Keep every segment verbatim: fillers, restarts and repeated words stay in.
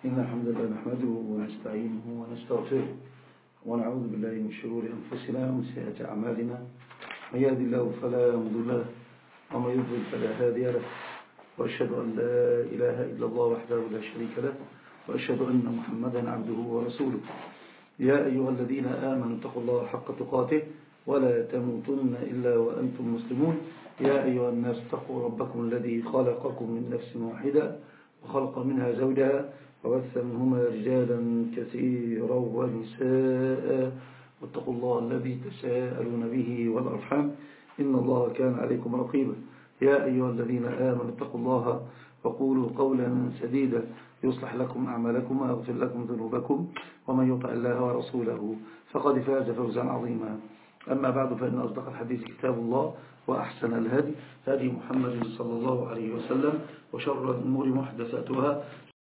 إن الحمد لله نحمده ونستعينه ونستغفره ونعوذ بالله من شرور أنفسنا ومن سيئات أعمالنا. من يهد الله فلا مضل له ومن يضلل فلا هادي له، وأشهد أن لا إله إلا الله وحده لا شريك له، وأشهد أن محمدا عبده ورسوله. يا أيها الذين آمنوا اتقوا الله حق تقاته ولا تموتن إلا وأنتم مسلمون. يا أيها الناس اتقوا ربكم الذي خلقكم من نفس واحدة وخلق منها زوجها وبث منهما رجالا كثيرا ونساء، واتقوا الله الذي تساءلون به والأرحام إن الله كان عليكم رقيبا. يا أيها الذين آمنوا اتقوا الله وقولوا قولا سديدا يصلح لكم أعمالكم ويغفر لكم ذنوبكم، ومن يطع الله ورسوله فقد فاز فوزا عظيما. أما بعد، فإن أصدق الحديث كتاب الله، وأحسن الهدي هدي محمد صلى الله عليه وسلم، وشر الأمور محدثاتها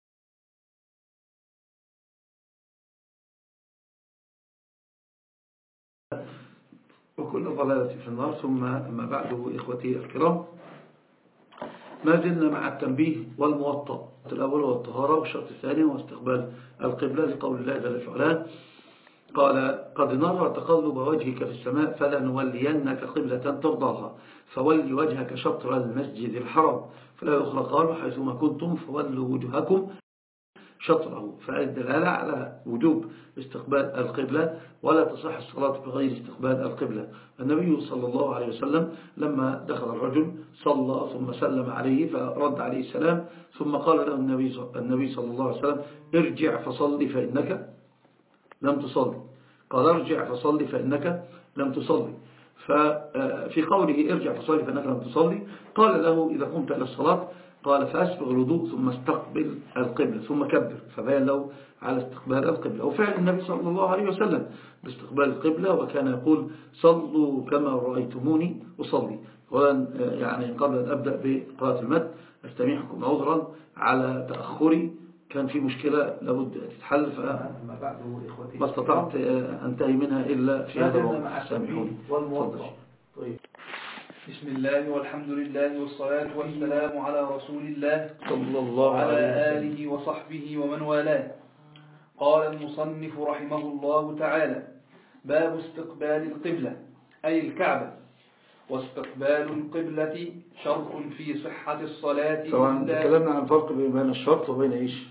وكل ضلالة في النار. ثم أما بعد، إخوتي الكرام، ما زلنا مع التنبيه والموطأ. الأول هو الطهارة، والشرط الثاني هو استقبال القبلة لقول الله جل وعلا قال: قد نرى تقلب وجهك في السماء فلنولينك قبلة ترضاها فول وجهك شطر المسجد الحرام. فلا يخرى قالوا: حيثما كنتم فولوا وجهكم شطره. فالدلالة على وجوب استقبال القبلة، ولا تصح الصلاة بغير استقبال القبلة. النبي صلى الله عليه وسلم لما دخل الرجل صلى ثم سلم عليه فرد عليه السلام، ثم قال له النبي صلى الله عليه وسلم: ارجع فصلي فإنك لم تصلي. قال: ارجع فصلي فإنك لم تصلي. ففي قوله ارجع فصلي فإنك لم تصلي قال له: إذا قمت إلى الصلاة قال فأسبغ الوضوء ثم استقبل القبلة ثم كبر، فبين له على استقبال القبلة. وفعل النبي صلى الله عليه وسلم باستقبال القبلة، وكان يقول: صلوا كما رأيتموني أصلي. يعني قبل أن أبدأ بقراءة المد أستميحكم عذرا على تأخري، كان في مشكلة لابد تتحل، فما بعد ما استطعت أنتهي منها إلا في هذا الوقت. سامحوني. طيب. بسم الله والحمد لله والصلاة والسلام على رسول الله صلى الله وعلى عليه وسلم. آله وصحبه ومن والاه. قال المصنف رحمه الله تعالى: باب استقبال القبلة أي الكعبة. واستقبال القبلة شرط في صحة الصلاة. طبعا تكلمنا عن الفرق بين الشرط وبين إيش؟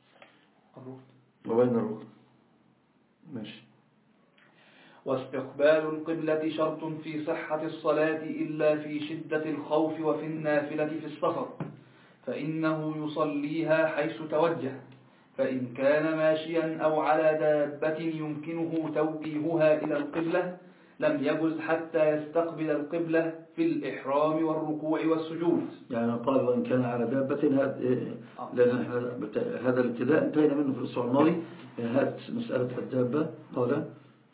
وبين الركن. ماشي. واستقبال القبلة شرط في صحة الصلاة إلا في شدة الخوف وفي النافلة في السفر، فإنه يصليها حيث توجه، فإن كان ماشيا أو على دابة يمكنه توجيهها إلى القبلة لم يجز حتى يستقبل القبلة في الإحرام والركوع والسجود. يعني قال: وإن كان على دابة، لأن هذا الابتداء انتهينا منه في الأسبوع الماضي. هذه مسألة الدابة. قال: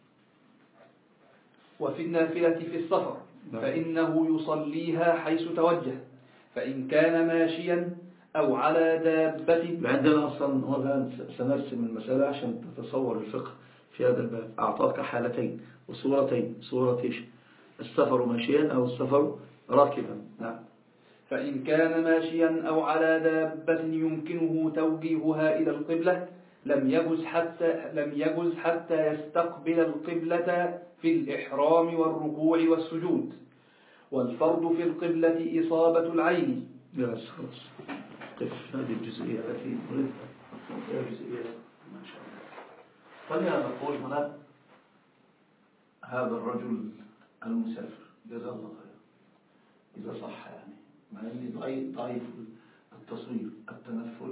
وفي النافلة في السفر فإنه يصليها حيث توجه، فإن كان ماشيا أو على دابة. عندنا أصلا هو الآن سنرسم المسألة عشان تتصور الفقه في هذا الباب. أعطاك حالتين وصورتين: صورة إيش؟ السفر ماشيا أو السفر راكبا. نعم. فإن كان ماشيا أو على دابة يمكنه توجيهها إلى القبلة لم يجز حتى لم يجز حتى يستقبل القبلة في الإحرام والركوع والسجود. والفرض في القبلة إصابة العين. لا خلاص، قف هذه الجزئية التي نريدها. هذه الجزئية ما شاء الله. خلينا نقول هنا: هذا الرجل المسافر جزاه الله خير، إذا صح يعني، مع أني ضعيف ضعيف التصوير التنفل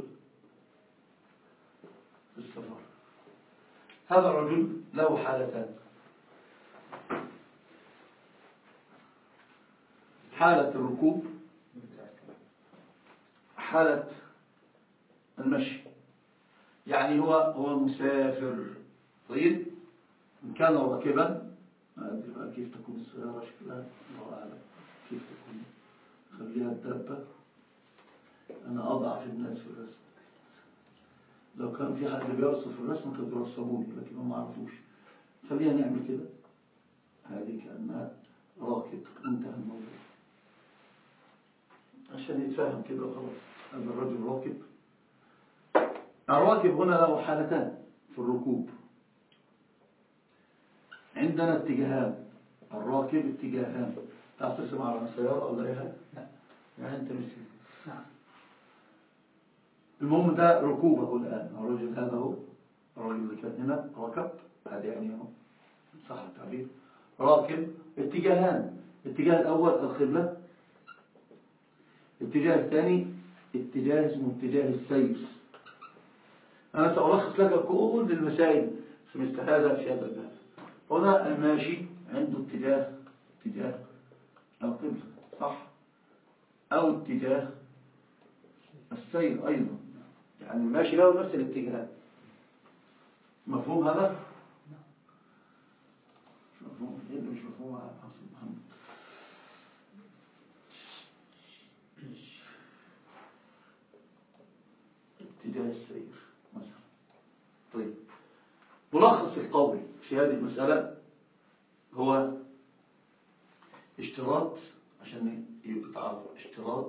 في السفر. هذا الرجل له حالتان: حالة الركوب، حالة المشي. يعني هو هو مسافر. طيب، إن كان راكبا، ما أدري بقى كيف تكون السيارة شكلها، الله أعلم كيف تكون. خليها الدابة. أنا أضعف الناس في الرسم. لو كان في حد بيرسم في الرسم كانوا يرسموني، لكن هم ما عرفوش. خلينا نعمل كده. هذه كأنها راكب. انتهى الموضوع عشان يتفاهم كده وخلاص. هذا الرجل راكب الراكب هنا له حالتان في الركوب. عندنا اتجاهان، الراكب اتجاهان. تعرف تسمع على السيارة أو غيرها؟ لا، يعني أنت مش نعم. المهم ده ركوبه الآن. الرجل هذا هو الرجل اللي كان هنا ركب، هذا يعني هو صح التعبير، راكب. اتجاهان، الاتجاه الأول القبلة، الاتجاه الثاني اتجاه اسمه اتجاه السير. أنا سألخص لك كل المسائل مثل هذا في هذا الباب. هنا الماشي عنده اتجاه اتجاه القبلة صح، أو اتجاه السير أيضا، يعني الماشي له نفس الاتجاه. مفهوم هذا؟ مش مفهوم؟ إيه اللي مش مفهوم يا محمد؟ اتجاه السير مثلا. طيب، ملخص القول في هذه المسألة هو اشتراط، عشان يتعرف اشتراط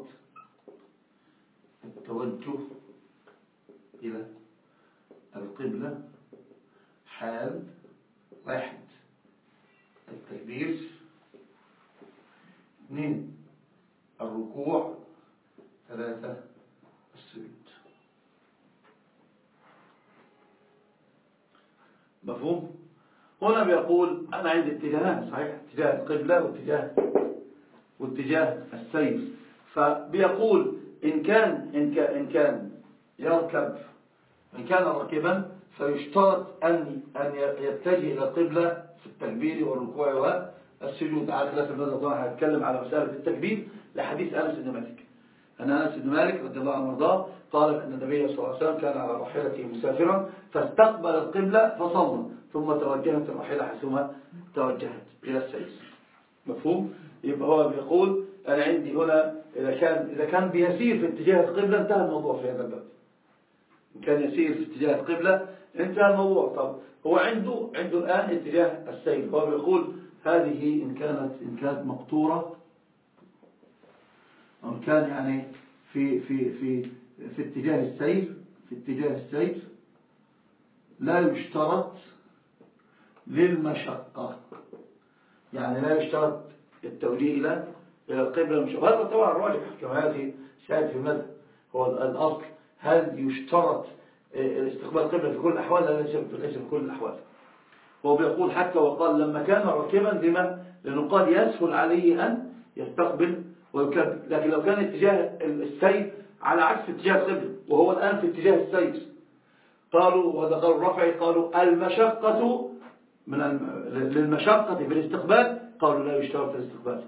التوجه إلى القبلة حال واحد التكبير، اثنين الركوع، ثلاثة السجود. مفهوم؟ هنا بيقول أنا عندي اتجاهان صحيح، اتجاه القبلة واتجاه واتجاه السير. فبيقول إن كان إن كان إن كان يركب، إن كان راكبا فيشترط أن أن يتجه إلى القبلة في التكبير والركوع والسجود. على خلاف المذهب طبعا هنتكلم على مسألة التكبير لحديث أنس بن مالك. أن أنس بن مالك رضي الله عنه وارضاه قال أن النبي صلى الله عليه وسلم كان على راحلته مسافرا فاستقبل القبلة فصلى ثم توجهت الراحلة حيثما توجهت إلى السير. مفهوم؟ يبقى هو بيقول أنا عندي هنا إذا كان إذا كان بيسير في اتجاه القبلة انتهى الموضوع في هذا الباب. إن كان يسير في اتجاه القبلة انتهى الموضوع. طب هو عنده عنده الآن اتجاه السير. هو بيقول هذه إن كانت إن كانت مقطورة أو كان يعني في في في في اتجاه السير في اتجاه السير لا يشترط للمشقة، يعني لا يشترط التوجيه إلى إلى القبلة المشقة. وهذا طبعا الراجح كما هذه شاهد في المذهب. هو الأصل هل يشترط استقبال القبلة في كل الأحوال؟ لا، ليس في كل الأحوال. هو بيقول حتى وقال لما كان راكبا لما لأنه قال يسهل عليه أن يستقبل ويكبر، لكن لو كان اتجاه السير على عكس اتجاه القبلة وهو الآن في اتجاه السير قالوا، وهذا قالوا الرفعي، قالوا المشقة من الم... للمشقة في الاستقبال، قالوا لا يشترط الاستقبال.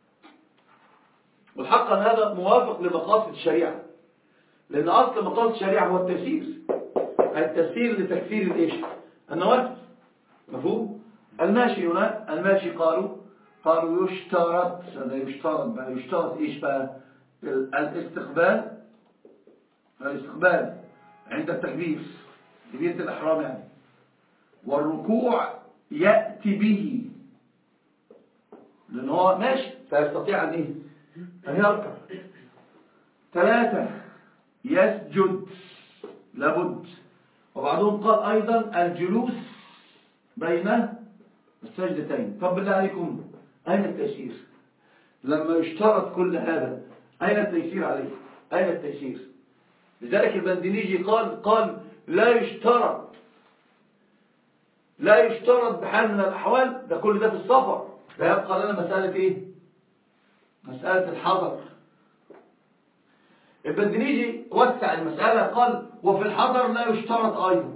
والحق أن هذا موافق لمقاصد الشريعة، لأن أصل مقاصد الشريعة هو التيسير، التيسير لتكفير الإيش؟ النوافل. مفهوم؟ الماشي هنا الماشي قالوا قالوا يشترط، هذا يشترط بقى يشترط إيش بقى؟ الاستقبال الاستقبال عند التكبير تكبيرة الإحرام يعني، والركوع يأتي به لأن هو ماشي فيستطيع أن إيه؟ أن يركع. ثلاثة يسجد لابد. وبعضهم قال أيضا الجلوس بين السجدتين. طب بالله عليكم أين التيسير؟ لما يشترط كل هذا أين التيسير عليه؟ أين التيسير؟ لذلك البندنيجي قال قال لا يشترط لا يشترط بحال من الأحوال، ده كل ده في السفر. فيبقى لنا مسألة إيه؟ مسألة الحضر. البندنيجي وسع المسألة قال وفي الحضر لا يشترط أيضا،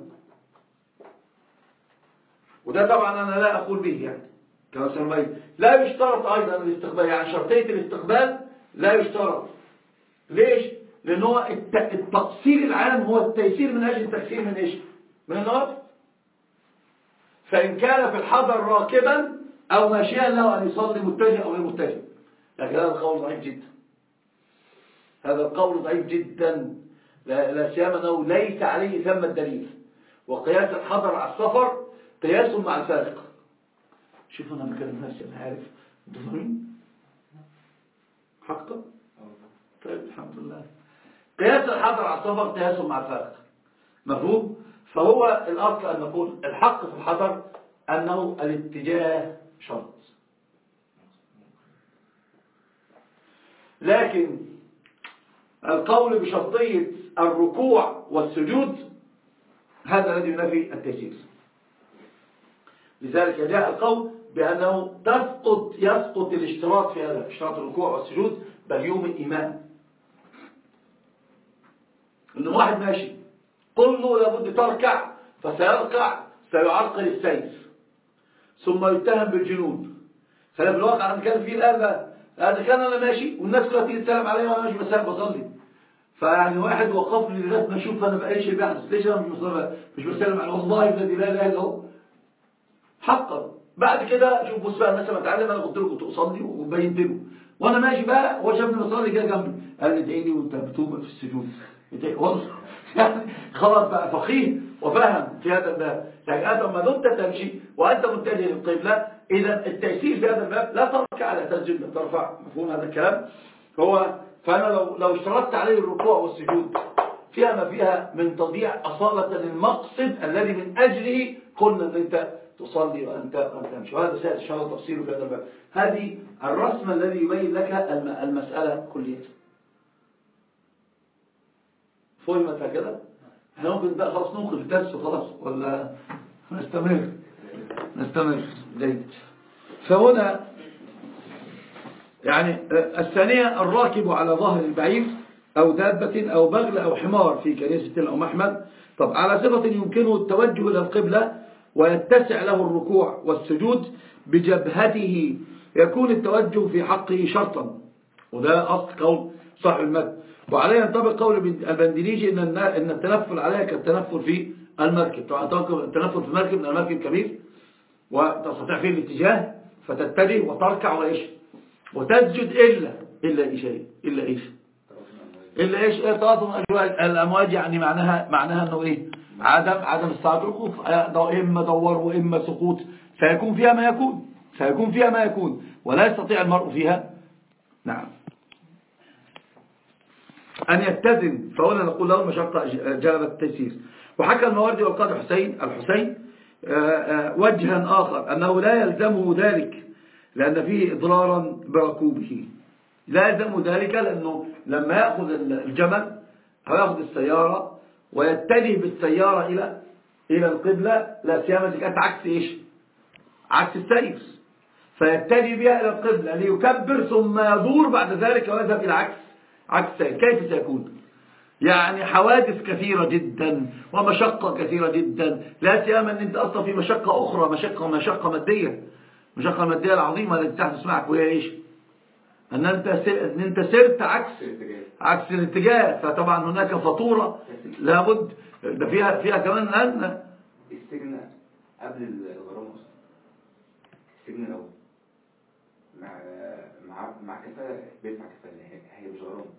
وده طبعا أنا لا أقول به يعني كما سميت. لا يشترط أيضا الاستقبال، يعني شرطية الاستقبال لا يشترط. ليش؟ لأن هو التقصير العام هو التيسير من أجل التكسير من إيش؟ من النار. فإن كان في الحضر راكبا أو ماشيا له أن يصلي متجه أو غير متجه. لكن هذا القول ضعيف جدا، هذا القول ضعيف جدا، لا سيما أنه ليس عليه ثم الدليل. وقياس الحضر على السفر قياس مع الفارق. شوف أنا بكلم نفسي أنا عارف أنتوا فاهمين حقا؟ طيب الحمد لله. قياس الحضر على السفر قياس مع الفارق. مفهوم؟ فهو الأصل أن نقول الحق في الحضر أنه الاتجاه شرط، لكن القول بشرطية الركوع والسجود هذا الذي ينافي التيسير. لذلك جاء القول بأنه تسقط يسقط الاشتراط في هذا، اشتراط الركوع والسجود بل يوم الإيمان. إن واحد ماشي قل له لابد تركع فسيركع سيعرقل السيف ثم يتهم بالجنون. فلا بالواقع أن كان فيه الآن هذا كان أنا ماشي والناس كلها تيجي تسلم علي وأنا ماشي بسلم بصلي، فيعني واحد وقفني لغاية ما أشوف أنا بأي شيء بيحدث، ليش أنا مش بصلي مش بسلم على والله الذي لا إله إلا هو حقا. بعد كده شوف بص بقى الناس لما اتعلم انا قلت له كنت اصلي وبينت له وانا ماشي بقى هو شافني بصلي كده جنبي قال لي ادعي لي وانت بتوب في السجود والله يعني خلاص بقى فقيه وفهم في هذا الباب. يعني انت لما دمت تمشي وانت متجه للقبله اذا التيسير في هذا الباب لا تركع على تسجد لا ترفع. مفهوم هذا الكلام؟ هو فانا لو لو اشترطت عليه الركوع والسجود فيها ما فيها من تضييع اصاله المقصد الذي من اجله قلنا ان انت تصلي وأنت وأنت تمشي، وهذا سهل إن شاء الله تفصيله في هذا الباب. هذه الرسم الذي يبين لك المسألة كلية. فهمت هكذا؟ احنا ممكن بقى خلاص نوقف الدرس وخلاص ولا نستمر؟ نستمر. جيد. فهنا يعني الثانية الراكب على ظهر البعير أو دابة أو بغل أو حمار في كنيسة أو محمل، طب على صفة يمكنه التوجه إلى القبلة ويتسع له الركوع والسجود بجبهته يكون التوجه في حقه شرطا، وده أصل قول صاحب المتن. وعليه ينطبق قول البندليجي إن إن التنفل عليها كالتنفل في المركب. طبعا التنفل في المركب، لأن المركب كبير وتستطيع فيه الاتجاه فتتجه وتركع وإيش وتسجد إلا إلا إيش إلا إيش إلا إيش إيه تواطن الأمواج. يعني معناها معناها إنه إيه عدم عدم استعادة الوقوف، إما دور وإما سقوط، فيكون فيها ما يكون فيكون فيها ما يكون ولا يستطيع المرء فيها نعم أن يتزن. فهنا نقول له المشقة جلبت التيسير. وحكى المواردي والقاضي حسين الحسين وجها آخر أنه لا يلزمه ذلك لأن فيه إضرارا بركوبه. لا يلزمه ذلك لأنه لما يأخذ الجمل أو يأخذ السيارة ويتجه بالسيارة إلى إلى القبلة، لا سيما إذا كانت عكس إيش عكس السير، فيتجه بها إلى القبلة ليكبر ثم يدور بعد ذلك ويذهب إلى عكس عكس السير. كيف سيكون؟ يعني حوادث كثيرة جدا ومشقة كثيرة جدا، لا سيما أن أنت أصلا في مشقة أخرى، مشقة مشقة مادية، مشقة مادية العظيمة التي تحدث معك وهي إيش؟ أن أنت أن أنت سرت عكس عكس الاتجاه، فطبعا هناك فاتورة لابد ده فيها فيها كمان أن السجن قبل الغرامة أصلا، السجن الأول مع مع مع كفالة بيدفع كفالة، هي مش غرامة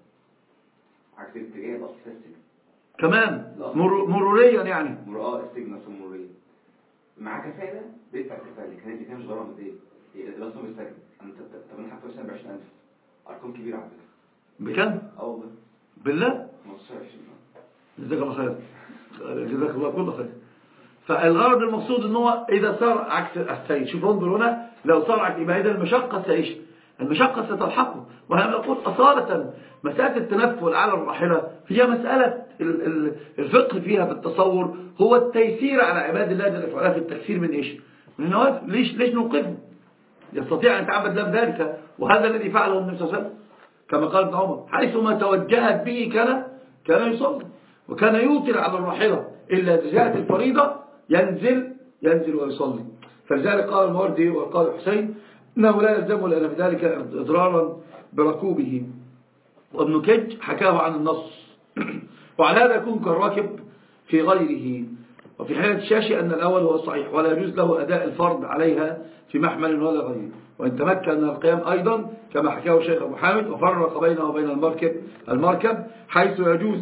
عكس الاتجاه الأصل في السجن كمان مر... مروريا يعني مر... اه السجن أصلا مروريا مع كفالة بيدفع كفالة، كانت كان مش غرامة دي الأصل بالسجن. أنت طب أنا حتى مثلا بعشرين ألف أرقام كبيرة على فكرة. بكم؟ اه والله بالله؟ خمستاشر عشرين. جزاك الله خير جزاك الله كل خير. فالغرض المقصود ان هو اذا صار عكس السير، شوف انظر هنا لو صار عكس يبقى اذا المشقه سيش المشقه ستلحقه. وانا اقول اصاله مساله التنفل على الراحله هي مساله الفقه فيها في التصور هو التيسير على عباد الله جل وعلا في التكثير من ايش؟ من النوافل. ليش ليش نوقفه؟ يستطيع ان يتعبد له بذلك، وهذا الذي فعله النبي صلى الله عليه وسلم كما قال ابن عمر حيثما توجهت به كان كان يصلي وكان يوتر على الراحله الا اذا جاءت الفريضه ينزل ينزل ويصلي. فلذلك قال الموردي وقال حسين انه لا يلزمه لان بذلك اضرارا بركوبه. وابن كج حكاه عن النص وعلى هذا يكون كالراكب في غيره. وفي حالة الشاشي أن الأول هو الصحيح ولا يجوز له أداء الفرض عليها في محمل ولا غيره، وإن تمكن من القيام أيضا كما حكاه الشيخ أبو حامد وفرق بينه وبين المركب المركب حيث يجوز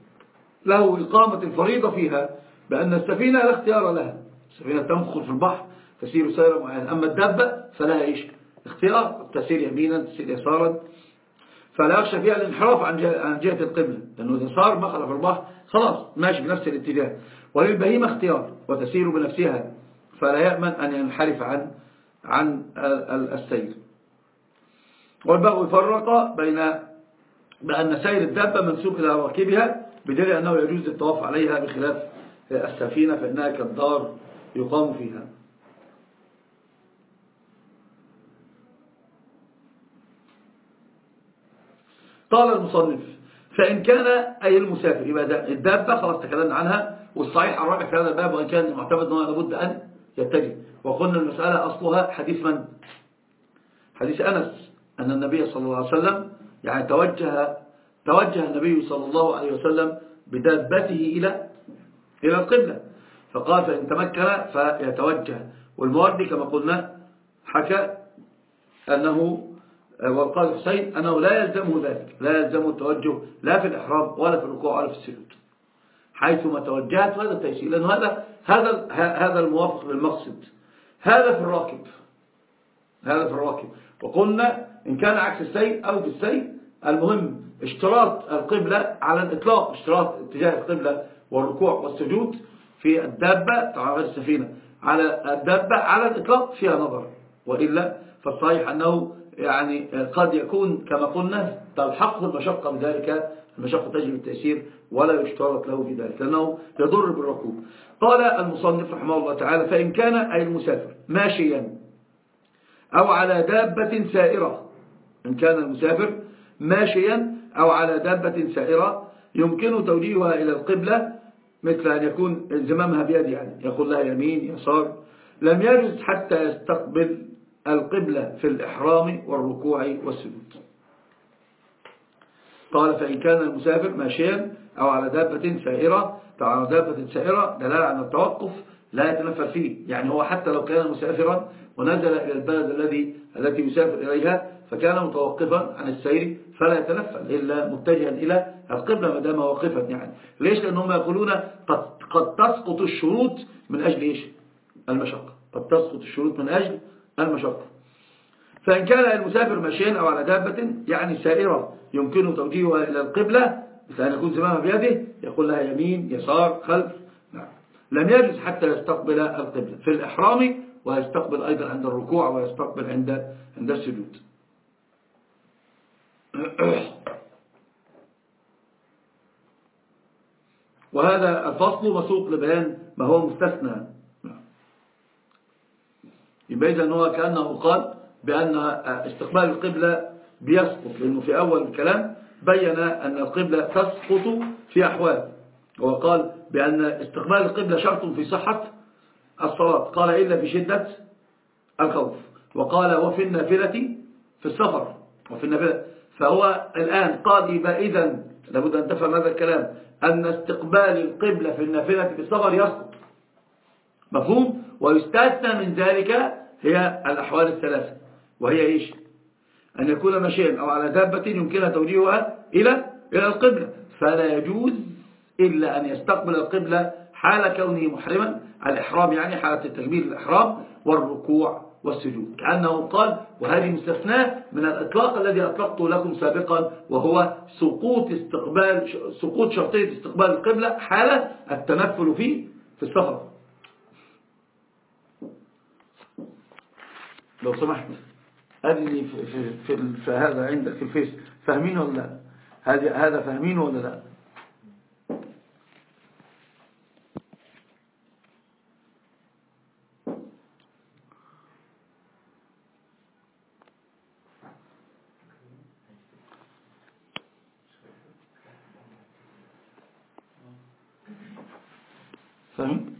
له إقامة الفريضة فيها بأن السفينة لا اختيار لها، السفينة تنخل في البحر تسير سيرا معينا، أما الدابة فلها إيش اختيار، تسير يمينا تسير يسارا. فلا يخشى فيها الانحراف عن جهة القبلة، لأنه إذا صار مخلف البحر خلاص ماشي بنفس الاتجاه. وللبهيمة اختيار وتسير بنفسها، فلا يأمن أن ينحرف عن عن السير. والبغوي فرق بين بأن سير الدابة منسوب إلى راكبها، بدليل أنه يجوز الطواف عليها بخلاف السفينة فإنها كالدار يقام فيها. قال المصنف: فإن كان أي المسافر، يبقى الدابة خلاص تكلمنا عنها، والصحيح الراجح في هذا الباب وإن كان المعتمد أنه لابد أن يتجه. وقلنا المسألة أصلها حديث من؟ حديث أنس أن النبي صلى الله عليه وسلم يعني توجه توجه النبي صلى الله عليه وسلم بدابته إلى إلى القبلة، فقال فإن تمكن فيتوجه. والموردي كما قلنا حكى أنه والقاضي حسين أنه لا يلزمه ذلك، لا يلزمه التوجه لا في الإحرام ولا في الركوع ولا في السجود، حيثما توجهت هذا التيسير، لأنه هذا هذا هذا الموافق للمقصد. هذا في الراكب، هذا في الراكب. وقلنا إن كان عكس السير أو في السير، المهم اشتراط القبلة على الإطلاق، اشتراط اتجاه القبلة والركوع والسجود في الدابة طبعا غير السفينة، على الدابة على الإطلاق فيها نظر، وإلا فالصحيح أنه يعني قد يكون كما قلنا تلحقه المشقة بذلك، المشقة تجلب التيسير ولا يشترط له في ذلك لأنه يضر بالركوب. قال المصنف رحمه الله تعالى: فإن كان أي المسافر ماشيا أو على دابة سائرة، إن كان المسافر ماشيا أو على دابة سائرة يمكن توجيهها إلى القبلة، مثل أن يكون زمامها بيد، يعني يقول لها يمين يسار، لم يجوز حتى يستقبل القبلة في الإحرام والركوع والسجود. قال: فإن كان المسافر ماشيا أو على دابة سائرة، على دابة سائرة دلالة على التوقف لا يتنفل فيه، يعني هو حتى لو كان مسافرا ونزل إلى البلد الذي التي يسافر إليها فكان متوقفا عن السير فلا يتنفل إلا متجها إلى القبلة ما دام واقفا. يعني ليش؟ لأنهم يقولون قد, قد تسقط الشروط من أجل إيش؟ المشقة، قد تسقط الشروط من أجل المشقة. فإن كان المسافر ماشيا أو على دابة يعني سائرة يمكن توجيهها إلى القبلة، مثل أن يكون زمامها بيده يقول لها يمين يسار خلف، نعم، لم يجوز حتى يستقبل القبلة في الإحرام، ويستقبل أيضا عند الركوع ويستقبل عند عند السجود. وهذا الفصل مسوق لبيان ما هو مستثنى. يبقى إذن هو كأنه قال بأن استقبال القبلة بيسقط، لأنه في أول الكلام بيّن أن القبلة تسقط في أحوال، وقال بأن استقبال القبلة شرط في صحة الصلاة، قال إلا في شدة الخوف، وقال وفي النافلة في السفر وفي النافلة. فهو الآن قال يبقى إذن لابد أن تفهم هذا الكلام أن استقبال القبلة في النافلة في السفر يسقط، مفهوم؟ ويستثنى من ذلك هي الأحوال الثلاثة، وهي إيش؟ أن يكون ماشيا أو على دابة يمكنها توجيهها إلى إلى القبلة، فلا يجوز إلا أن يستقبل القبلة حال كونه محرما، الإحرام يعني حالة التكبير الإحرام والركوع والسجود، كأنه قال وهذه مستثناة من الإطلاق الذي أطلقته لكم سابقا، وهو سقوط استقبال سقوط شرطية استقبال القبلة حال التنفل فيه في السفر. لو سمحت أدني في, في, في, في هذا عندك في الفيس، فاهمين ولا لا؟ هذا هذا فاهمين ولا لا؟ فاهم؟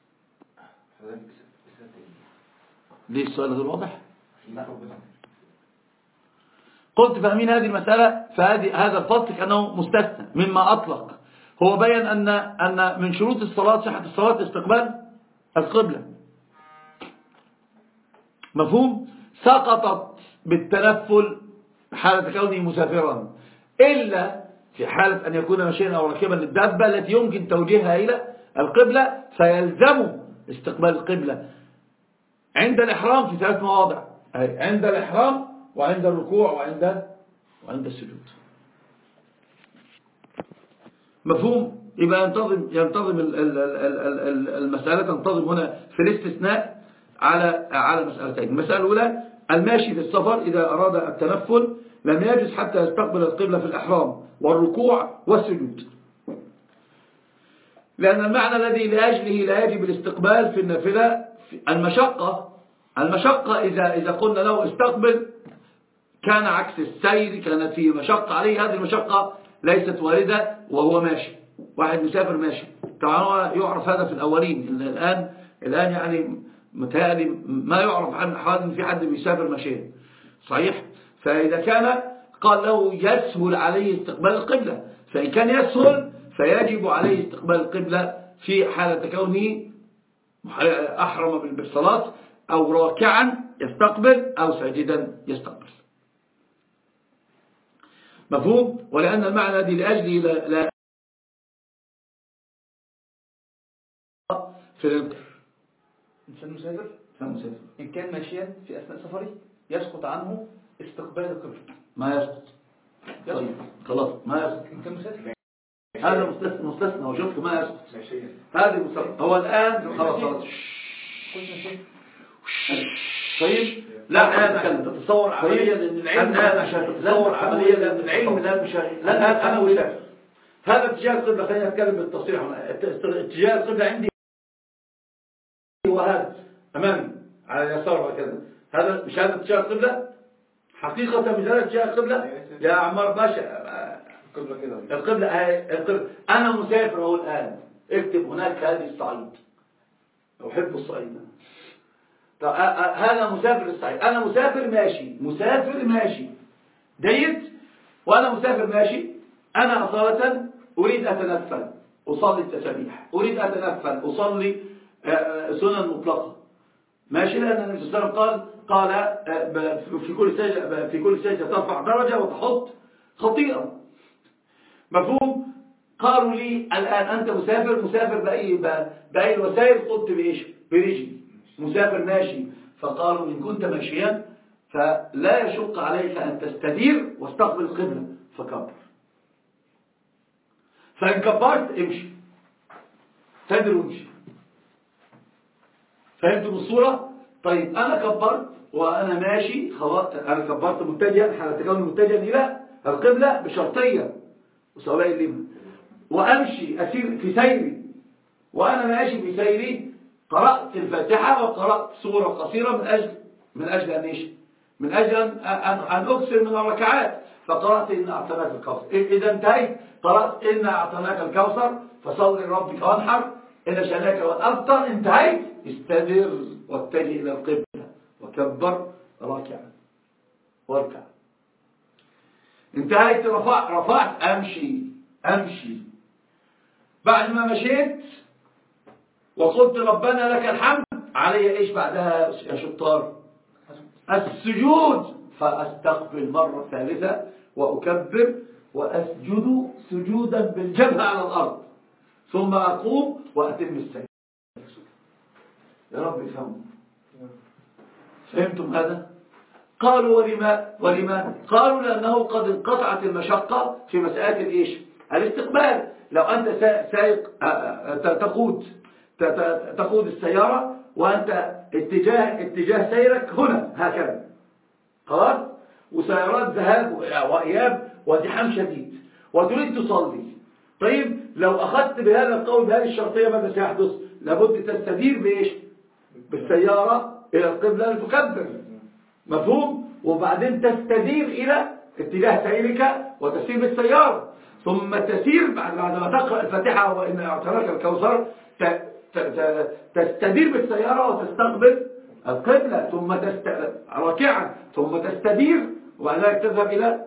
ليه السؤال غير واضح؟ قلت فاهمين هذه المسألة، فهذه هذا الفصل كأنه مستثنى مما أطلق. هو بيّن أن أن من شروط الصلاة صحة الصلاة استقبال القبلة، مفهوم؟ سقطت بالتنفل حالة كونه مسافرا، إلا في حالة أن يكون ماشيا أو راكبا للدابة التي يمكن توجيهها إلى القبلة، فيلزم استقبال القبلة عند الإحرام في ثلاث مواضع، عند الإحرام وعند الركوع وعند وعند السجود. مفهوم؟ يبقى ينتظم ينتظم المسألة تنتظم هنا في الاستثناء على على مسألتين. المسألة الأولى الماشي في السفر إذا أراد التنفل لم يجوز حتى يستقبل القبلة في الإحرام والركوع والسجود، لأن المعنى الذي لأجله لا يجب الاستقبال في النافلة المشقة. المشقة إذا إذا قلنا له استقبل كان عكس السير، كانت فيه مشقة عليه. هذه المشقة ليست واردة وهو ماشي، واحد مسافر ماشي. طبعا يعرف هذا في الأولين. الآن الآن يعني متهيألي ما يعرف عن حال إن في حد بيسافر ماشي صحيح. فإذا كان قال له يسهل عليه استقبال القبلة، فإن كان يسهل فيجب عليه استقبال القبلة في حالة كونه أحرم بالصلاة أو راكعا يستقبل أو ساجدا يستقبل. مفهوم؟ ولأن المعنى الذي لأجله لا, لا في إنسان مسافر مسافر إن كان ماشيا في أثناء سفره يسقط عنه استقبال القبلة. ما يسقط. طيب خلاص ما يسقط إن كان مسافر هذا مستثنى مستثنى وشفت ما يسقط. هذا مستثنى. هو الآن خلاص خلاص. طيب لا أنا أتكلم تتصور عمليا لأن العلم لا مش تتصور عمليا لأن العلم لا مش الآن أنا مسافر. هذا اتجاه القبلة. خلينا نتكلم بالتصريح. اتجاه القبلة عندي وهذا أمامي على اليسار وكذا. هذا مش هذا اتجاه القبلة حقيقة. مش هذا اتجاه القبلة يا عمار باشا. القبلة كده القبلة القبلة. أنا مسافر أهو الآن. اكتب هناك هذه الصعيد. أحب الصعيد. هذا مسافر الصعيد. أنا مسافر ماشي مسافر ماشي جيد. وأنا مسافر ماشي أنا أصالة أريد أتنفل أصلي التسبيح، أريد أتنفل أصلي سنن مطلقة ماشي. لأن النبي صلى الله عليه وسلم قال قال في كل سجدة في كل سجدة ترفع درجة وتحط خطيئة. مفهوم؟ قالوا لي الآن أنت مسافر مسافر بأي بأي الوسائل؟ قلت بإيش؟ برجلي مسافر ماشي. فقالوا إن كنت ماشيا فلا يشق عليك أن تستدير واستقبل القبلة فكبر. فإن كبرت امشي تدر وامشي. فهمتوا الصورة؟ طيب أنا كبرت وأنا ماشي خلاص. أنا كبرت متجها حالة كوني متجها إلى القبلة بشرطية وسواء الليمة وأمشي أسير في سيري. وأنا ماشي في سيري قرأت الفاتحة وقرأت سورة قصيرة من أجل من أجل أن إيش؟ من أجل أن أن أكثر من الركعات. فقرأت إن أعطيناك الكوثر. إذا انتهيت قرأت إن أعطيناك الكوثر فصل لربك وانحر إن شانك والأبطر. انتهيت استدر واتجه إلى القبلة وكبر راكعا واركع. انتهيت رفع رفعت أمشي أمشي. بعد ما مشيت وقلت ربنا لك الحمد علي إيش بعدها يا شطار؟ السجود. فأستقبل مرة ثالثة وأكبر وأسجد سجودا بالجبهة على الأرض ثم أقوم وأتم السجد. يا رب فهموا. فهمتم هذا؟ قالوا ولما ولما قالوا لأنه قد انقطعت المشقة في مسألة الإيش؟ الاستقبال. لو أنت سائق تقود تقود السيارة وأنت اتجاه اتجاه سيرك هنا هكذا خلاص، وسيارات ذهاب وإياب وازدحام شديد وتريد تصلي. طيب لو أخذت بهذا القول بهذه الشرطية ماذا سيحدث؟ لابد تستدير بإيش؟ بالسيارة إلى القبلة لتكبر. مفهوم؟ وبعدين تستدير إلى اتجاه سيرك وتسير بالسيارة ثم تسير بعد ما تقرأ الفاتحة وإن أعطيناك الكوثر تستدير بالسيارة وتستقبل القبلة ثم تست... راكعا ثم تستدير وبعد ذلك تذهب إلى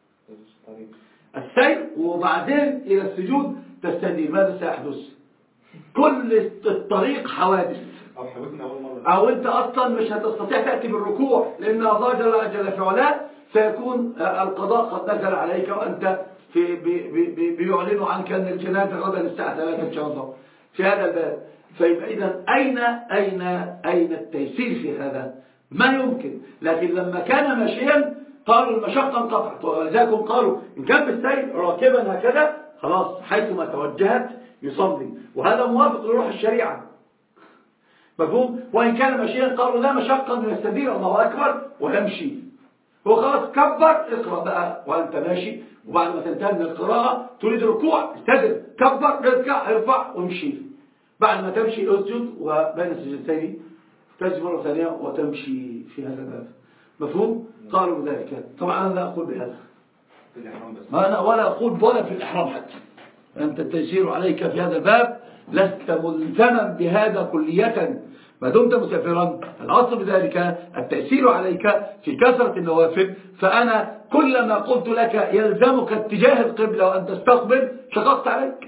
السير وبعدين إلى السجود تستدير. ماذا سيحدث؟ كل الطريق حوادث أو حبيبنا أول مرة أو أنت أصلا مش هتستطيع تأتي بالركوع لأن الله جل جل في علاه سيكون القضاء قد نزل عليك وأنت في بي بي بيعلنوا عنك أن الجنازة غدا الساعة ثلاثة إن شاء الله في هذا الباب. فيبقى إذا أين أين أين التيسير في هذا؟ ما يمكن. لكن لما كان ماشيا قالوا المشقة انقطعت، ولذلك قالوا إن كان بالسير راكبا هكذا خلاص حيثما توجهت يصلي، وهذا موافق لروح الشريعة، مفهوم؟ وإن كان ماشيا قالوا لا مشقة من السبيل، الله أكبر ويمشي، هو خلاص كبر اقرأ بقى وأنت ماشي، وبعد ما تنتهي من القراءة تريد ركوع استدر كبر اركع ارفع وامشي، بعد ما تمشي اسجد وبين السجدتين تسجد مرة ثانية وتمشي في هذا الباب، مفهوم؟ قالوا ذلك. طبعا أنا لا أقول بهذا في الإحرام بس، أنا ولا أقول ولا في الإحرام حتى، أنت التيسير عليك في هذا الباب لست ملزما بهذا كلية ما دمت مسافرا، الأصل بذلك التأثير عليك في كثرة النوافل، فأنا كلما قلت لك يلزمك اتجاه القبلة وأن تستقبل شققت عليك.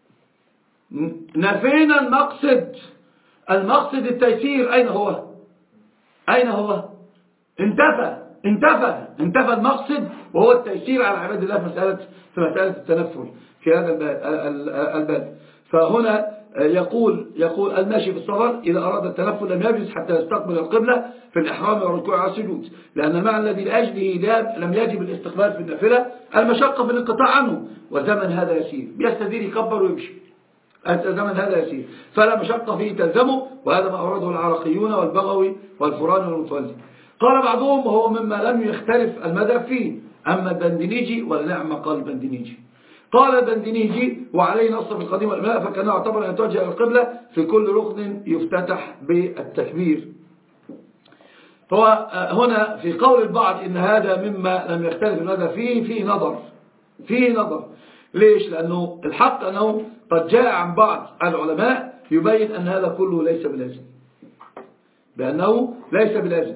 نفينا المقصد، المقصد التيسير أين هو؟ أين هو؟ انتفى انتفى انتفى المقصد وهو التيسير على عباد الله في مسألة في مسألة التنفل في هذا الباب. فهنا يقول يقول الماشي في السفر إذا أراد التنفل لم يجلس حتى يستقبل القبلة في الإحرام والركوع والسجود، لأن المعنى الذي لأجله لم يجب الاستقبال في النافلة المشقة في الانقطاع عنه، وزمن هذا يسير يستدير يكبر ويمشي، الزمن هذا يسير فلا مشقة فيه تلزمه، وهذا ما أورده العراقيون والبغوي والفراني والمتولي. قال بعضهم وهو مما لم يختلف المذهب فيه، أما البندنيجي ولنعم قال البندنيجي، قال البندنيجي وعليه نص في القديم والإملاء فكان يعتبر أن يتوجه القبلة في كل ركن يفتتح بالتكبير. فهو هنا في قول البعض إن هذا مما لم يختلف المذهب فيه فيه نظر فيه نظر ليش؟ لأنه الحق أنه قد جاء عن بعض العلماء يبين أن هذا كله ليس بلازم، بأنه ليس بلازم.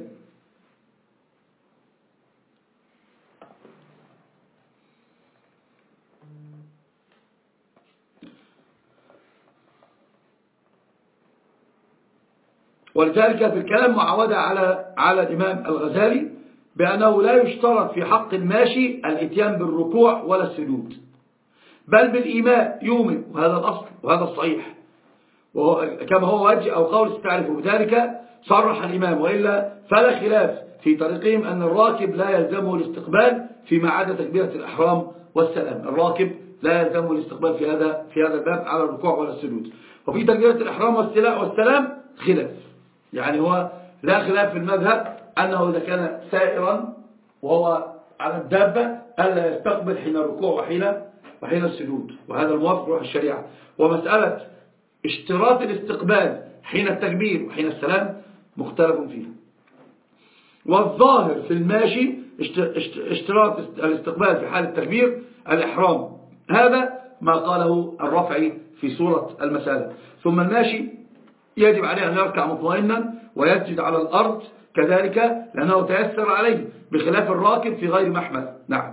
ولذلك في الكلام معودة على على الإمام الغزالي بأنه لا يشترط في حق الماشي الاتيان بالركوع ولا السجود، بل بالإيماء يومن، وهذا الأصل وهذا الصحيح، كما هو وجه أو قول استعرفوا بذلك صرح الإمام، وإلا فلا خلاف في طريقهم أن الراكب لا يلزمه الاستقبال فيما عدا تكبيرة الإحرام والسلام، الراكب لا يلزمه الاستقبال في هذا في هذا الباب على الركوع ولا السجود. وفي تكبيرة الإحرام والسلام خلاف، يعني هو لا خلاف في المذهب أنه إذا كان سائرا وهو على الدابة ألا يستقبل حين الركوع وحين وحين السجود، وهذا الموافق روح الشريعة. ومسألة اشتراط الاستقبال حين التكبير وحين السلام مختلف فيه. والظاهر في الماشي اشتراط الاستقبال في حال التكبير الإحرام، هذا ما قاله الرافعي في سورة المسألة. ثم الماشي يجب عليه أن يركع مطمئنا ويسجد على الأرض كذلك لأنه تيسر عليه، بخلاف الراكب في غير محمل. نعم.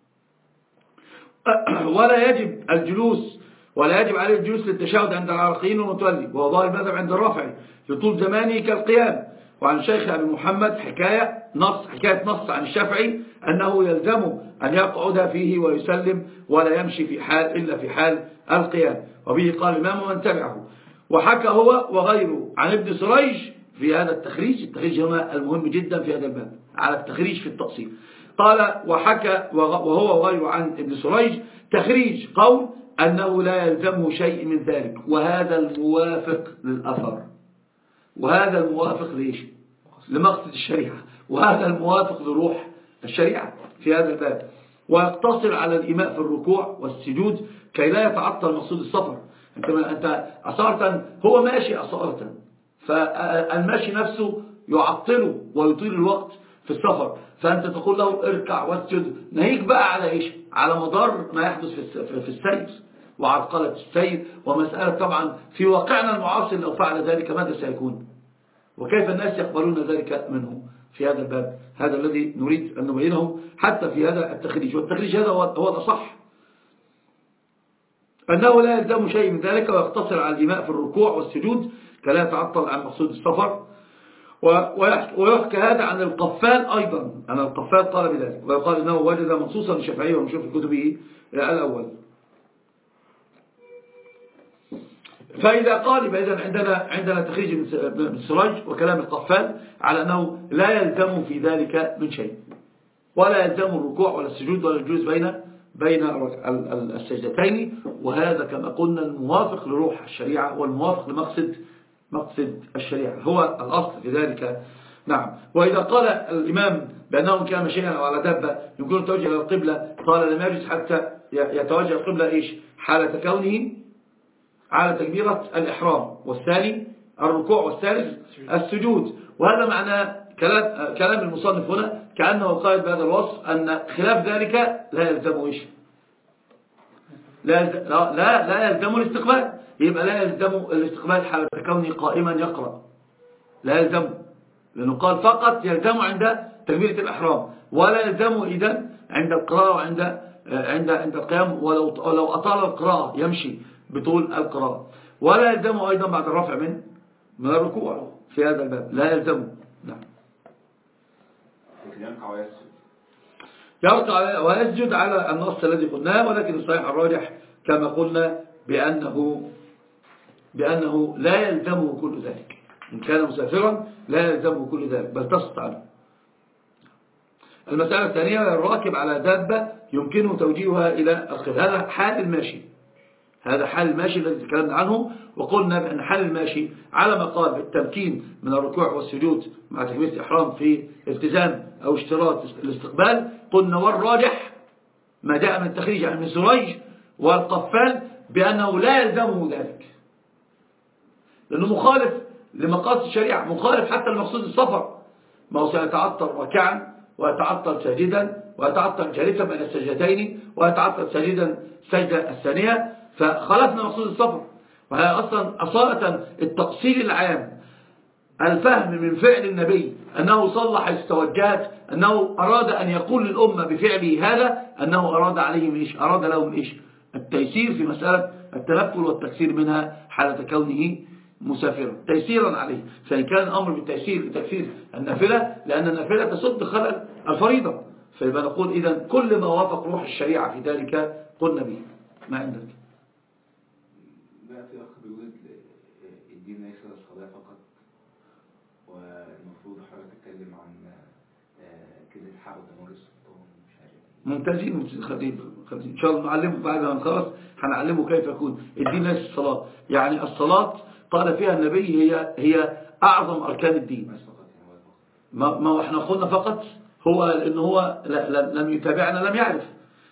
ولا يجب الجلوس ولا يجب عليه الجلوس للتشهد عند العراقيين والمتولي، وهو ظاهر المذهب عند الرافعي لطول زمانه كالقيام. وعن شيخ أبي محمد حكاية نص حكاية نص عن الشافعي أنه يلزمه أن يقعد فيه ويسلم ولا يمشي في حال إلا في حال القيام، وبه قال الإمام ومن تبعه. وحكى هو وغيره عن ابن سريج في هذا التخريج، التخريج هنا المهم جدا في هذا الباب على التخريج في التأصيل، قال وحكى وهو وغيره عن ابن سريج تخريج قول أنه لا يلزمه شيء من ذلك، وهذا الموافق للأثر، وهذا الموافق ليش؟ لمقصد الشريعة، وهذا الموافق لروح الشريعة في هذا الباب، ويقتصر على الإيماء في الركوع والسجود كي لا يتعطل مقصود السفر. أنت, أنت أصارة هو ماشي أصارة، فالماشي نفسه يعطله ويطيل الوقت في السفر، فأنت تقول له اركع واسجد، ناهيك بقى على إيش؟ على مدار ما يحدث في السير وعرقلة السير، ومسألة طبعا في واقعنا المعاصر لو فعل ذلك ماذا سيكون، وكيف الناس يقبلون ذلك منه في هذا الباب. هذا الذي نريد أن نبينه حتى في هذا التخريج، والتخريج هذا هو الأصح، أنه لا يلزم شيء من ذلك ويقتصر على الإيماء في الركوع والسجود كلا يتعطل عن مقصود السفر. ويحكى هذا عن القفال أيضا، أن القفال قال بذلك، ويقال أنه وجد منصوصا الشافعي ونشوف في كتبه الأول. فإذا قال إذن عندنا عندنا تخريج من سراج وكلام القفال على أنه لا يلزم في ذلك من شيء. ولا يلزم الركوع ولا السجود ولا الجلوس بين بين السجدتين. وهذا كما قلنا الموافق لروح الشريعة والموافق لمقصد مقصد الشريعة، هو الأصل في ذلك. نعم. وإذا قال الإمام بأنه كان مشيئا أو على دابة يمكن أن توجه إلى القبلة، قال لم يجلس حتى يتوجه القبلة إيش؟ حالة كونه على تكبيرة الإحرام، والثاني الركوع، والثالث السجود. وهذا معنى كلام كلام المصنف هنا كأنه قائل بهذا الوصف أن خلاف ذلك لا يلزم إيش؟ لا لا لا يلزم الاستقبال. يبقى لا يلزم الاستقبال حالة كونه قائما يقرأ، لا يلزم، لأنه قال فقط يلزم عند تكبيرة الإحرام، ولا يلزم إذن عند القراءة وعند عند عند القيام، ولو لو أطال القراءة يمشي بطول القراءة، ولا يلزم أيضا بعد الرفع من من الركوع في هذا الباب، لا يلزم. نعم. يركع ويسجد على النص الذي قلناه، ولكن الصحيح الراجح كما قلنا بأنه بأنه لا يلزمه كل ذلك، إن كان مسافرا لا يلزمه كل ذلك بل تسقط عنه. المسألة الثانية، الراكب على دابة يمكنه توجيهها إلى القبلة، هذا حال الماشي، هذا حال الماشي الذي تكلمنا عنه، وقلنا بأن حال الماشي على ما قال بالتمكين من الركوع والسجود مع تكبيرة الإحرام في التزام أو اشتراط الاستقبال، قلنا والراجح ما جاء من التخريج عن ابن سريج والقفال بأنه لا يلزمه ذلك، لأنه مخالف لمقاصد الشريعة، مخالف حتى لمقصود السفر، ما هو سيتعطل راكعا ويتعطل ساجدا ويتعطل جالسا بين السجدتين ويتعطل ساجدا السجدة الثانية، فخالفنا مقصود السفر. وهي أصلا أصالة التقصير العام، الفهم من فعل النبي أنه صلى حيث توجهت، أنه أراد أن يقول للأمة بفعله هذا أنه أراد عليهم إيش؟ أراد لهم إيش؟ التيسير في مسألة التنفل والتكسير منها حالة كونه مسافرا، تيسيرا عليه. فإن كان الأمر بالتيسير لتكسير النافلة، لأن النافلة تسد خلل الفريضة، فيبقى نقول إذن كل ما وافق روح الشريعة في ذلك قلنا به. ما عندك؟ بقى في أخ بيقول الدين ليس الصلاة فقط، والمفروض حضرتك تتكلم عن كده الحق وتمارس السلطان مش عارف. ممتازين، خليل خليل إن شاء الله نعلمه بعد ما نخلص، هنعلمه كيف يكون الدين ليس الصلاة. يعني الصلاة قال فيها النبي هي هي أعظم أركان الدين. ما ما احنا قلنا فقط هو إن هو لم يتابعنا لم يعرف.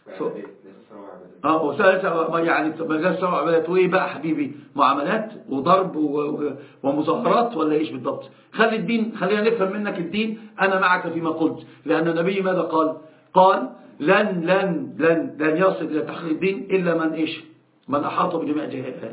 اه وثالثا يعني مجال سبع عمليات، وايه بقى حبيبي؟ معاملات وضرب ومظاهرات ولا ايش بالضبط؟ خلي الدين، خلينا نفهم منك الدين. انا معك فيما قلت، لان النبي ماذا قال؟ قال لن لن لن لن يصل الى تحقيق الدين الا من ايش؟ من احاط بجميع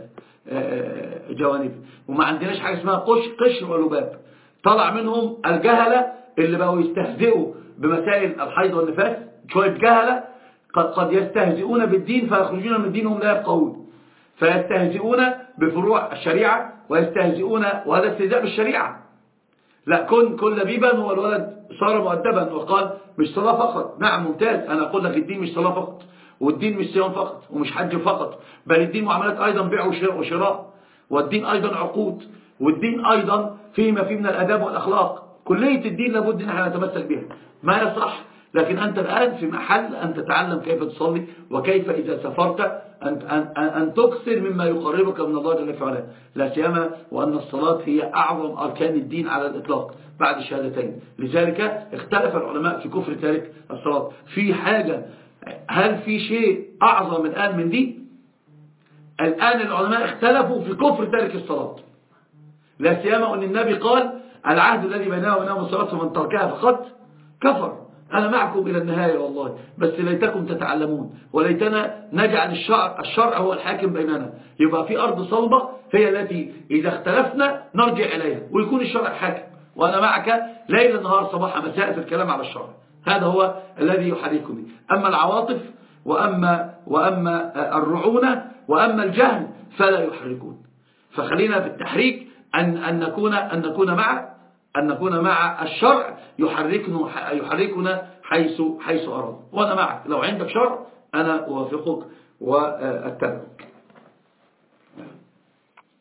جوانبه. وما عندناش حاجه اسمها قش قشر ولباب. طلع منهم الجهله اللي بقوا يستهزئوا بمسائل الحيض والنفاس، شويه جهله قد يستهزئون بالدين فيخرجون من دينهم لا يفقهون، فيستهزئون بفروع الشريعة ويستهزئون، وهذا استهزاء بالشريعة. لا، كن كن لبيبا والولد صار مؤدبا، وقال مش صلاة فقط. نعم ممتاز، أنا أقول لك الدين مش صلاة فقط، والدين مش صيام فقط، ومش حج فقط، بل الدين معاملات أيضا بيع وشراء، والدين أيضا عقود، والدين أيضا فيما فيه من الأداب والأخلاق. كلية الدين لابد أن احنا نتمسك بها ما يصح. لكن أنت الآن في محل أن تتعلم كيف تصلي، وكيف إذا سافرت أن, أن, أن تكثر مما يقربك من الله جل وعلا، لا سيما وأن الصلاة هي أعظم أركان الدين على الإطلاق بعد الشهادتين. لذلك اختلف العلماء في كفر تارك الصلاة. في حاجة، هل في شيء أعظم الآن من دي؟ الآن العلماء اختلفوا في كفر تارك الصلاة، لا سيما أن النبي قال العهد الذي بيننا وبينهم الصلاة فمن تركها فقد كفر. أنا معكم إلى النهاية والله، بس ليتكم تتعلمون، وليتنا نجعل الشرع الشرع هو الحاكم بيننا. يبقى في أرض صلبة هي التي إذا اختلفنا نرجع إليها، ويكون الشرع الحاكم، وأنا معك ليل نهار صباح مساء في الكلام على الشرع. هذا هو الذي يحركني. أما العواطف وأما, وأما الرعونة وأما الجهل فلا يحركون. فخلينا في التحريك أن, أن, نكون, أن نكون مع أن نكون مع الشرع يحركنا يحركنا حيث حيث أراد. وأنا معك، لو عندك شرع أنا أوافقك وأتبعك.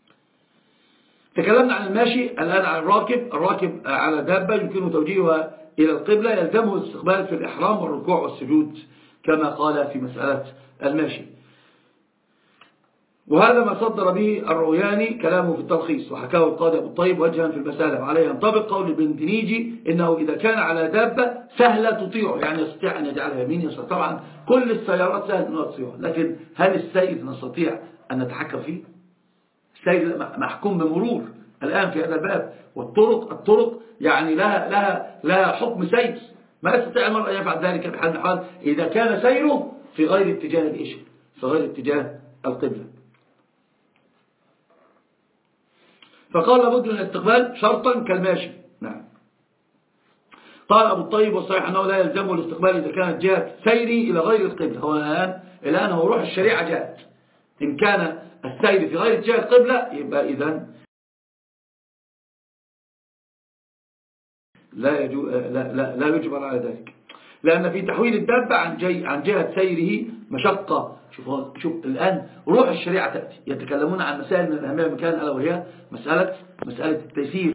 تكلمنا عن الماشي، الآن عن الراكب. الراكب على دابة يمكنه توجيهها إلى القبلة يلزمه الاستقبال في الإحرام والركوع والسجود كما قال في مسألة الماشي. وهذا ما صدر به الروياني كلامه في التلخيص، وحكاه القاضي أبو الطيب وجها في المسألة، وعليه ينطبق قول ابن دنيجي إنه إذا كان على دابة سهلة تطيعه، يعني يستطيع أن يجعلها يمين يسار. طبعا كل السيارات سهل أن تطيعه، لكن هل السير نستطيع أن نتحكم فيه؟ السير محكوم بمرور الآن في هذا الباب، والطرق الطرق يعني لها لها لها حكم سير، ما يستطيع المرء أن يفعل ذلك بحال من الحال إذا كان سيره في غير اتجاه الإيش في غير اتجاه القبلة. فقال لابد من الاستقبال شرطا كالماشي. نعم. قال أبو الطيب والصحيح أنه لا يلزمه الاستقبال إذا كانت جهة سيري إلى غير القبلة. هو الآن الآن هو روح الشريعة جاءت، إن كان السير في غير اتجاه القبلة يبقى إذن لا, يجو لا, لا, لا يجبر على ذلك، لأن في تحويل الدابة عن, جي عن جهة سيره مشقة. شوف, شوف الآن روح الشريعة تأتي، يتكلمون عن مسائل من الأهمية مكان ألا وهي مسألة, مسألة التيسير.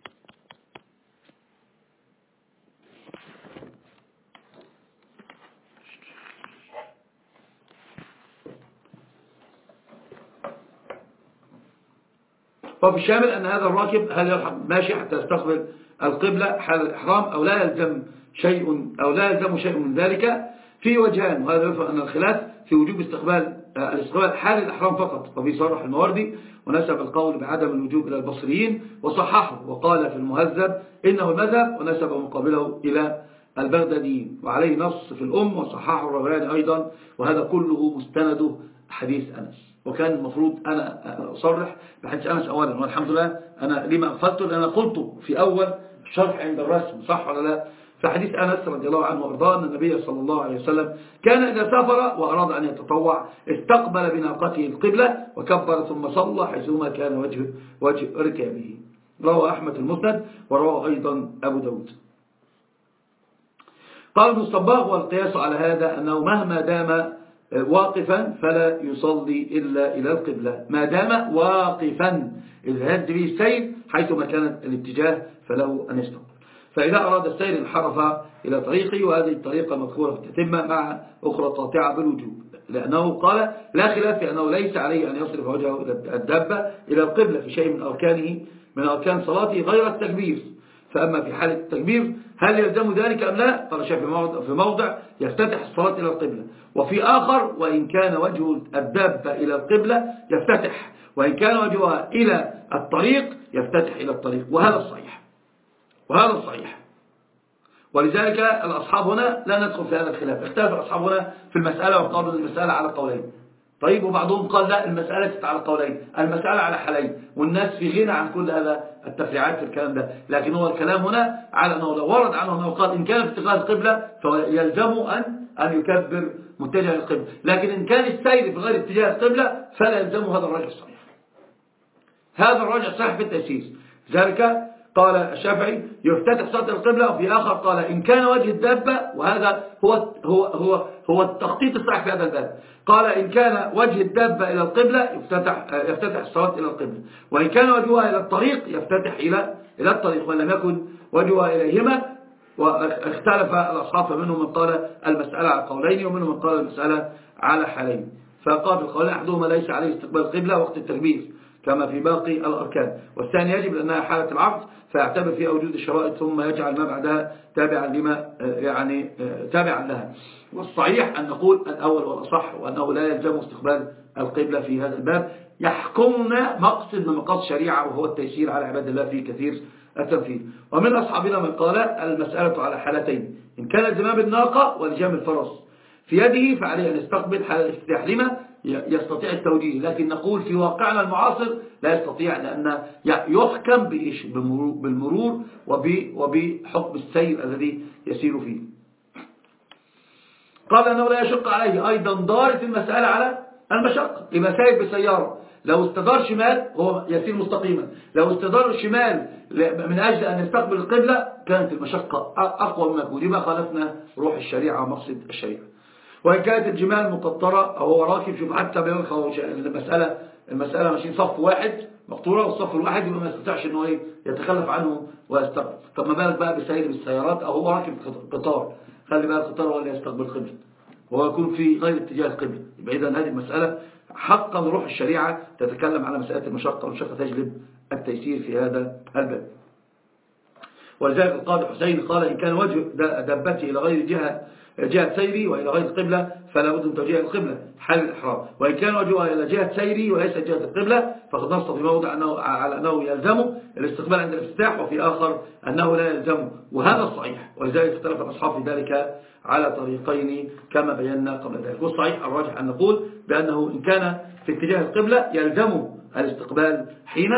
وفي الشامل أن هذا الراكب هل يلحق ماشي حتى يستقبل القبلة حال الإحرام أو لا يلزم شيء أو لا يلزم شيء من ذلك، في وجهان، وهذا يفهم أن الخلاف في وجوب استقبال الاستقبال حال الإحرام فقط. وفي صرح المواردي ونسب القول بعدم الوجوب إلى البصريين وصححه، وقال في المهذب إنه المذهب، ونسب مقابله إلى البغداديين، وعليه نص في الأم وصححه الروياني أيضا، وهذا كله مستنده حديث أنس. وكان المفروض أنا أصرح بحديث أنس أولا، والحمد لله أنا لما أغفلته لأن قلته في أول الشرح عند الرسم، صح ولا لا؟ فحديث أنس رضي الله عنه وأرضاه أن النبي صلى الله عليه وسلم كان إذا سافر وأراد أن يتطوع استقبل بناقته القبلة وكبر ثم صلى حيثما كان وجه, وجه ركابه. رواه أحمد المسند ورواه أيضا أبو داود. قال ابن الصباغ والقياس على هذا أنه مهما دام واقفا فلا يصلي إلا إلى القبلة، ما دام واقفا، إذا هد به السير حيثما كان الاتجاه فله أن يستقبل. فإذا أراد السير انحرف إلى طريقه، وهذه الطريقة مذكورة في التتمة مع أخرى قاطعة بالوجوب، لأنه قال لا خلاف في أنه ليس عليه أن يصرف وجهه إلى الدابة إلى القبلة في شيء من أركانه من أركان صلاته غير التكبير. فأما في حالة التكبير هل يلزم ذلك أم لا؟ قال الشيخ في موضع يفتتح الصلاة إلى القبلة، وفي آخر وإن كان وجه الدابة إلى القبلة يفتتح، وإن كان وجهها إلى الطريق يفتتح إلى الطريق، وهذا الصحيح وهذا الصحيح. ولذلك الأصحاب هنا لا ندخل في هذا الخلاف، اختلف الأصحاب هنا في المسألة وقالوا المسألة على قولين. طيب، وبعضهم قال لا، المسألة على قولين، المسألة على حالين، والناس في غنى عن كل هذا التفريعات في الكلام ده. لكن هو الكلام هنا على أنه لو ورد عنه أنه قال إن كان في اتجاه القبلة فيلزمه أن أن يكبر متجه القبلة، لكن إن كان السير في غير اتجاه القبلة فلا يلزمه. هذا الراجح الصحيح، هذا الراجح الصحيح في التأسيس. ذلك قال الشافعي يفتتح صلاة القبلة، وفي آخر قال إن كان وجه الدابة، وهذا هو هو هو هو التخطيط الصحيح في هذا الباب. قال إن كان وجه الدابة إلى القبلة يفتتح يفتتح الصلاة إلى القبلة، وإن كان وجهها إلى الطريق يفتتح إلى إلى الطريق، وإن لم يكن وجهها إليهما. واختلف الأصحاب، فمنهم من قال المسألة على قولين، ومنهم من قال المسألة على حالين. فقال في القولين أحدهما ليس عليه استقبال القبلة وقت التكبير كما في باقي الأركان، والثاني يجب لأنها حالة العقد فيعتبر فيها وجود الشرائط ثم يجعل ما بعدها تابعا لما يعني تابعا لها. والصحيح أن نقول الأول والأصح وأنه لا يلزم استقبال القبلة في هذا الباب، يحكمنا مقصد من مقاصد الشريعة وهو التيسير على عباد الله في كثير التنفيذ. ومن أصحابنا من قال المسألة على حالتين، إن كان زمام الناقة ولجام الفرس في يده فعليه أن يستقبل حال الافتتاح لما يستطيع التوجيه، لكن نقول في واقعنا المعاصر لا يستطيع، لأن يحكم بإيش؟ بالمرور وبحكم السير الذي يسير فيه. قال أنه لا يشق عليه، أيضا دارت المسألة على المشقة، لما ساير بسيارة لو استدار شمال هو يسير مستقيما، لو استدار شمال من أجل أن يستقبل القبلة كانت المشقة أقوى مما يكون، لما خالفنا روح الشريعة ومقصد الشريعة. وإن كانت الجمال مقطرة أو هو راكب، شوف حتى بينخوا المسألة المسألة ماشيين صف واحد مقطورة والصف الواحد يبقى ما يستطيعش انه ايه يتخلف عنه ويستقبل. طب ما بالك بقى بسائر بالسيارات او هو راكب قطار، خلي بقى القطار هو اللي يستقبل قبلة وهو يكون في غير اتجاه القبلة. يبقى اذا هذه المسألة حقا روح الشريعة تتكلم على مسألة المشقة، والمشقة تجلب التيسير في هذا الباب. ولذلك القاضي حسين قال إن كان وجه دابته إلى غير جهة جهة سيري وإلى غير القبلة فلا بد من توجيه القبلة حال الإحرام، وإن كان وجهها إلى جهة سيري وليس جهة القبلة فقد نص في موضع أنه على أنه يلزمه الاستقبال عند الافتتاح، وفي آخر أنه لا يلزمه، وهذا الصحيح. ولذلك اختلف الأصحاب في ذلك على طريقين كما بينا قبل ذلك. والصحيح الراجح أن نقول بأنه إن كان في اتجاه القبلة يلزمه الاستقبال حين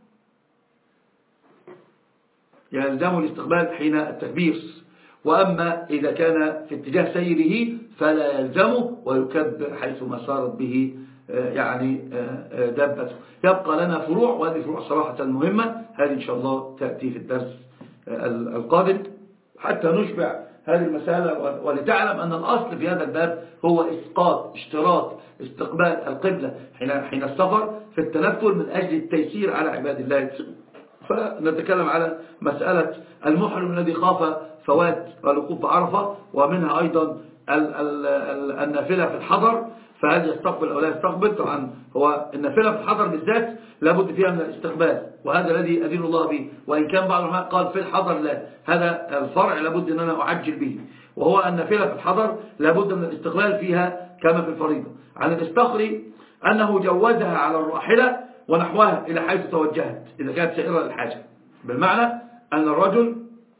يلزمه الاستقبال حين التكبير، وأما إذا كان في اتجاه سيره فلا يلزمه ويكبر حيثما صارت به يعني دابته. يبقى لنا فروع، وهذه فروع صراحة مهمة، هذه إن شاء الله تأتي في الدرس القادم حتى نشبع هذه المسألة، ولتعلم أن الأصل في هذا الباب هو إسقاط اشتراط استقبال القبلة حين السفر في التنفل من أجل التيسير على عباد الله. فنتكلم على مسألة المحرم الذي خاف فوات الوقوف بعرفة، ومنها أيضا النافلة في الحضر، فهل يستقبل أو لا يستقبل؟ طبعا هو النافلة في الحضر بالذات لابد فيها من الاستقبال، وهذا الذي أدين الله به، وإن كان بعض العلماء قال في الحضر لا، هذا الفرع لابد أن أنا أعجل به، وهو النافلة في الحضر لابد من الاستقبال فيها كما في الفريضة. عن الاستخري أنه جوزها على الراحلة ونحوها إلى حيث توجهت إذا كانت سائرة للحاجة، بالمعنى أن الرجل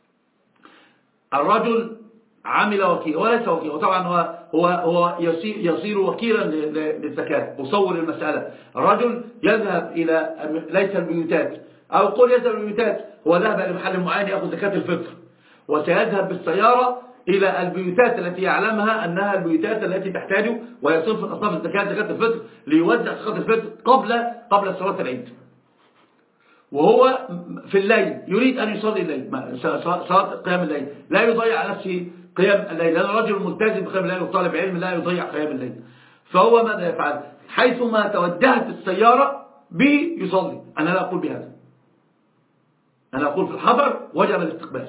الرجل عمل وكيل وليس وكيل، وطبعا هو هو هو يصير, يصير وكيلا للزكاة. وصور المسألة، الرجل يذهب إلى ليس البيوتات أو قول يذهب البيوتات، هو ذهب إلى محل معين يأخذ زكاة الفطر، وسيذهب بالسيارة إلى البيوتات التي يعلمها أنها البيوتات التي تحتاج ويصرف من أصناف الزكاة زكاة الفطر ليوزع زكاة الفطر قبل قبل صلاة العيد، وهو في الليل يريد أن يصلي الليل صلاة قيام الليل، لا يضيع على نفسه قيام الليل، لأن الرجل ملتزم بقيام الليل وطالب علم لا يضيع قيام الليل. فهو ماذا يفعل؟ حيثما توجهت السيارة به يصلي. أنا لا أقول بهذا، أنا أقول في الحضر وجب الاستقبال،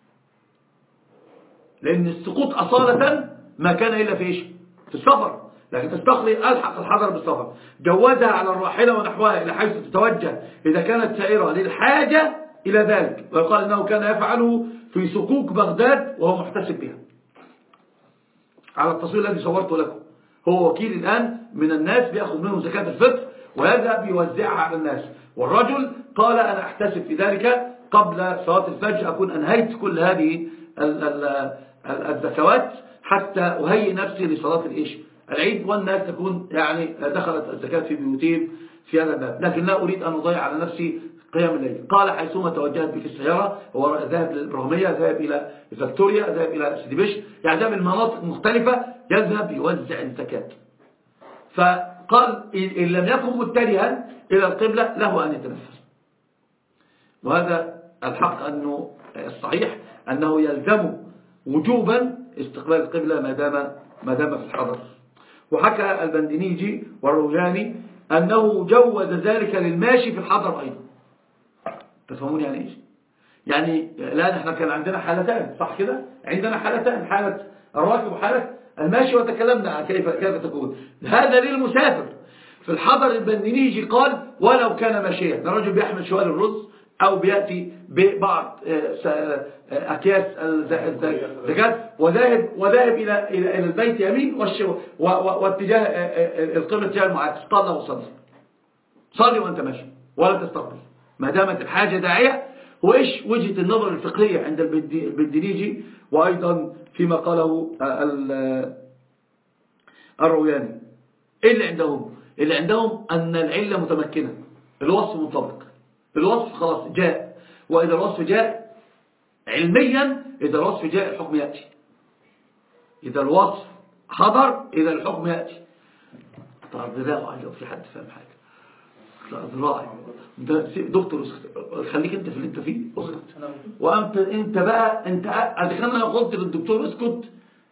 لأن السقوط أصالة ما كان إلا في إيش؟ في السفر، لكن تستخلي ألحق الحضر بالسفر. جوزها على الراحلة ونحوها إلى حيث تتوجه إذا كانت سائرة للحاجة إلى ذلك، ويقال إنه كان يفعله في سقوق بغداد وهو محتسب بها على التصوير الذي صورته لكم. هو وكيل الآن من الناس بيأخذ منهم زكاة الفطر ويذهب يوزعها على الناس، والرجل قال أنا أحتسب في ذلك قبل صلاة الفجر أكون أنهيت كل هذه الزكوات حتى أهيئ نفسي لصلاة الإيش العيد، والناس تكون يعني دخلت الزكاة في بيوتهم في هذا الباب، لكن لا أريد أن أضيع على نفسي قيام الليل. قال حيثما توجهت بك السيارة، هو ذهب للبرهمية، ذهب إلى فيكتوريا، ذهب إلى سيدي بشر، يعني ذهب المناطق مختلفة يذهب يوزع الزكاة. فقال إن لم يكن متجها إلى القبلة له أن يتنفس، وهذا الحق أنه الصحيح أنه يلزم وجوبا استقبال القبلة ما دام ما دام في الحضر. وحكى البندنيجي والروجاني أنه جوز ذلك للماشي في الحضر أيضا. تفهمون يعني إيش؟ يعني الآن احنا كان عندنا حالتان، صح كده؟ عندنا حالتان، حالة الراكب وحالة الماشي، وتكلمنا كيف كيف تكون. هذا للمسافر. في الحضر البندنيجي قال ولو كان ماشيا، الرجل بيحمل شوال الرز أو بيأتي ببعض أكياس الزكاة وذاهب وذاهب إلى إلى البيت يمين واتجاه القبلة اتجاه المعاكس، قال له صلي صلي وأنت ماشي ولا تستقبل ما دامت الحاجة داعية. وإيش وجهة النظر الفقهية عند البندنيجي، وأيضا فيما قاله الروياني؟ إيه اللي عندهم؟ اللي عندهم أن العلة متمكنة، الوصف مطلق، الوصف خلاص جاء، وإذا الوصف جاء علميا، إذا الوصف جاء الحكم يأتي، إذا الوصف حضر إذا الحكم يأتي. طبعا ذراعي لو في حد فاهم حاجة، ذراعي دكتور خليك انت في اللي انت فيه اسكت، وانت انت بقى انت اذا كان انا قلت للدكتور اسكت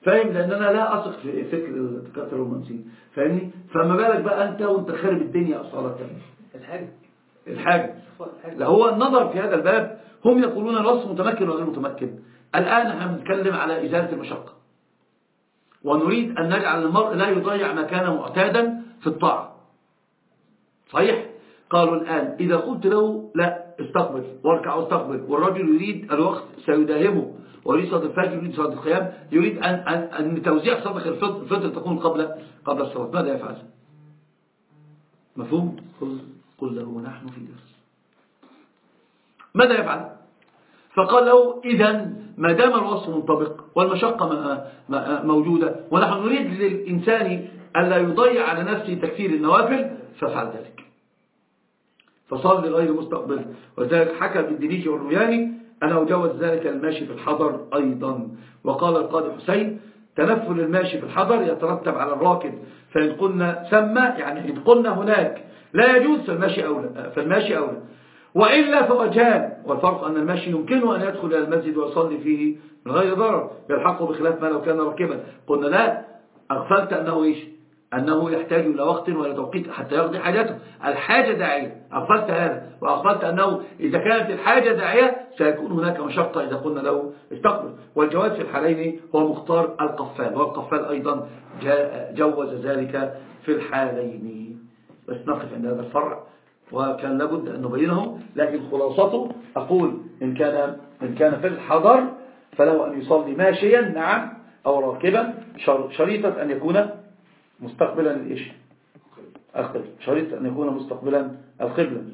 فاهم؟ لأن أنا لا أثق في فكر الدكاترة الرومانسيين، فاهمني؟ فما بالك بقى أنت وأنت خارب الدنيا أصالة. الحاجة الحاجة لا، هو النظر في هذا الباب هم يقولون الوصف متمكن وغير متمكن. الآن نحن نتكلم على إزالة المشقة، ونريد أن نجعل المرء لا يضيع ما كان معتادا في الطاعة. صحيح؟ قالوا الآن إذا قلت له لا استقبل واركع واستقبل، والرجل يريد الوقت سيداهمه، ويريد صلاة الفجر، يريد صلاة القيام، يريد أن, أن, أن توزيع صدقة الفطر تكون قبل قبل الصلاة، ماذا يفعل؟ مفهوم؟ قل, قل له ونحن في درس ماذا يفعل؟ فقال له إذا ما دام الوصف منطبق والمشقة موجودة ونحن نريد للإنسان ألا يضيع على نفسه تكثير النوافل، فافعل ذلك، فصار لغير مستقبل. وذلك حكى بالدنيجي والروياني أنه جوز ذلك الماشي في الحضر أيضا. وقال القاضي حسين تنفل الماشي في الحضر يترتب على الراكب، فإن قلنا سمى يعني إن قلنا هناك لا يجوز فالماشي أولى, فالماشي أولى وإلا فوجهان، والفرق أن الماشي يمكنه أن يدخل إلى المسجد ويصلي فيه من غير ضرر يلحقه، بخلاف ما لو كان راكبا. قلنا لا، أغفلت أنه إيش؟ أنه يحتاج إلى وقت ولا توقيت حتى يقضي حاجته، الحاجة داعية، أغفلت هذا. وأغفلت أنه إذا كانت الحاجة داعية سيكون هناك مشقة إذا قلنا له استقبل. والجواز في الحالين هو مختار القفال، والقفال أيضا جوز ذلك في الحالين. بس نقف عند هذا الفرع، وكان لابد أن نبينه، لكن خلاصته أقول إن كان, إن كان في الحضر فله أن يصلي ماشيا نعم أو راكبا، شريطة أن يكون مستقبلا الإيش؟ القبلة، شريط أن يكون مستقبلا القبلة.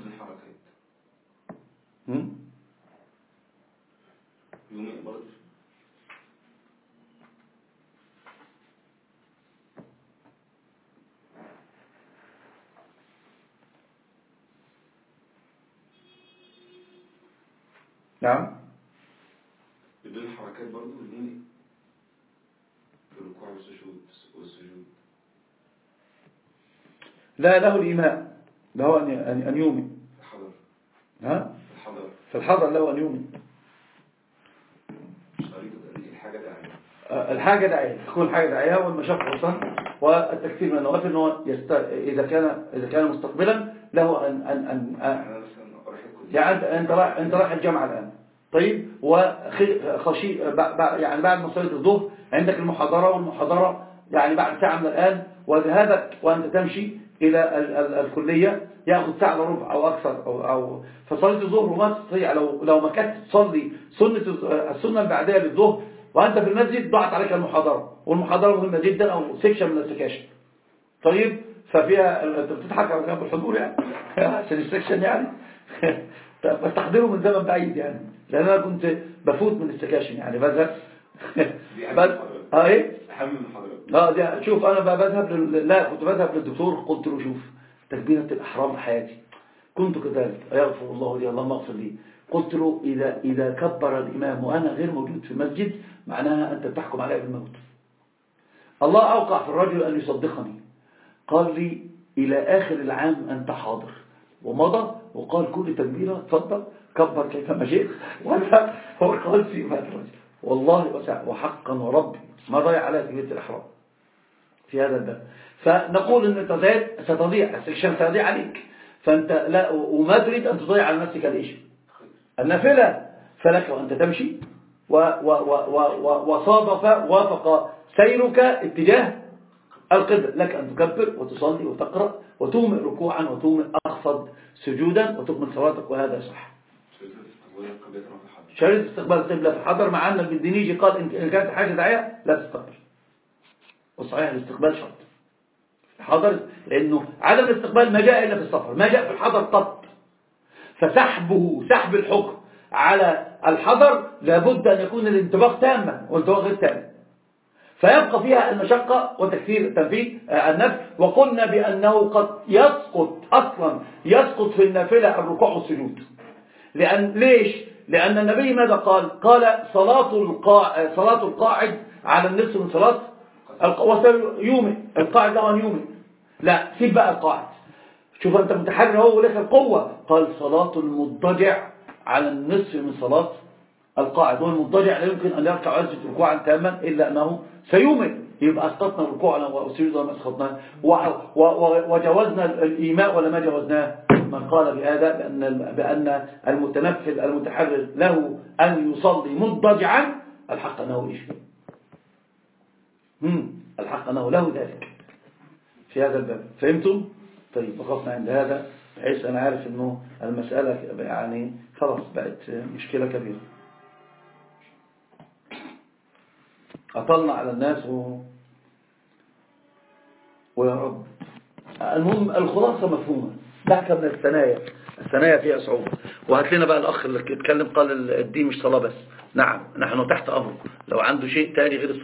نعم بدون حركات برضو بدون في الركوع والسجود والسجود لا له الإيماء، له أن أن يومي في الحضر. ها في الحضر في الحضر له أن يومي. شريطة الحاجة داعية، الحاجة داعية تكون الحاجة داعية والمشقة أصلا والتكثير من النوافل إنه يست... إذا كان إذا كان مستقبلا له أن أن أن, أن... يعني أنت رايح أنت رايح الجامعة الآن، طيب، وخشي يعني بعد ما صليت الظهر عندك المحاضرة، والمحاضرة يعني بعد ساعة من الآن، وذهابك وأنت تمشي إلى ال ال الكلية يأخذ ساعة وربع أو أكثر أو, أو فصليت الظهر وما تستطيع، لو لو ما كنت تصلي سنة السنة البعدية للظهر وأنت في المسجد ضاعت عليك المحاضرة، والمحاضرة مهمة جدا أو سيكشن من السكاشن، طيب، ففيها أنت بتضحك على جنب الحضور يعني عشان السكشن يعني بستحضره من زمن بعيد يعني، لأن أنا كنت بفوت من السكاشن يعني بذهب بس اه ايه اهم من حضرتك اه دي شوف انا بذهب لل... لا كنت بذهب للدكتور، قلت له شوف تكبيرة الإحرام حياتي، كنت كذلك يغفر الله لي اللهم اغفر لي، قلت له إذا إذا كبر الإمام وأنا غير موجود في المسجد معناها أنت بتحكم علي بالموت. الله أوقع في الرجل أن يصدقني، قال لي إلى آخر العام أنت حاضر، ومضى وقال كل تكبيرة تفضل كبر كيفما شئت، وأنا هو قال في مات الرجل والله وسع وحقا وربي ما ضيع على تكبيرة الإحرام في هذا الباب. فنقول ان انت زاد ستضيع السكشن سيضيع عليك، فانت لا وما تريد ان تضيع على نفسك الايش النافله، فلك وانت تمشي و و و و وصادف وافق سيرك اتجاه القبلة، لك ان تكبر وتصلي وتقرا وتومئ ركوعا وتومئ اخفض سجودا وتكمل صلاتك، وهذا صح. شريط استقبال القبلة في الحضر، مع ان الدنيجي قال ان كانت حاجه داعيه لا تستقبل، والصحيح الاستقبال شرط الحضر، لأنه عدم الاستقبال ما جاء إلا في السفر، ما جاء في الحضر قط، فسحبه سحب الحكم على الحضر لابد أن يكون الانطباق تاما والانطباق غير تام، فيبقى فيها المشقة وتكثير تنفيذ النفس. وقلنا بأنه قد يسقط أصلا يسقط في النافلة الركوع والسجود، لأن ليش؟ لأن النبي ماذا قال؟ قال صلاة القاعد صلاة القاعد على النصف من صلاة يومي، القاعد طبعا يومي، لا سيب بقى القاعد، شوف انت متحرر هو ولك القوة، قال صلاة المضطجع على النصف من صلاة القاعد والمضطجع لا يمكن أن يركع ويسجد ركوعا تاما إلا أنه سيومئ. يبقى أسقطنا الركوع والسجود وما أسقطناه، وجوزنا الإيماء ولا ما جوزناه. من قال بهذا بأن, بأن المتنفل المتحرر له أن يصلي مضطجعا، الحق أنه إيش الحق أنه له ذلك في هذا الباب. فهمتم؟ طيب وقفنا عند هذا، بحيث أنا عارف أنه المسألة يعني خلاص بقت مشكلة كبيرة، أطلنا على الناس و... ويا رب. المهم الخلاصة مفهومة، دعك من الثنايا، الثنايا فيها صعوبة. وهات لنا بقى الأخ اللي اتكلم قال الدين مش صلاة بس. نعم نحن تحت أمره، لو عنده شيء تاني غير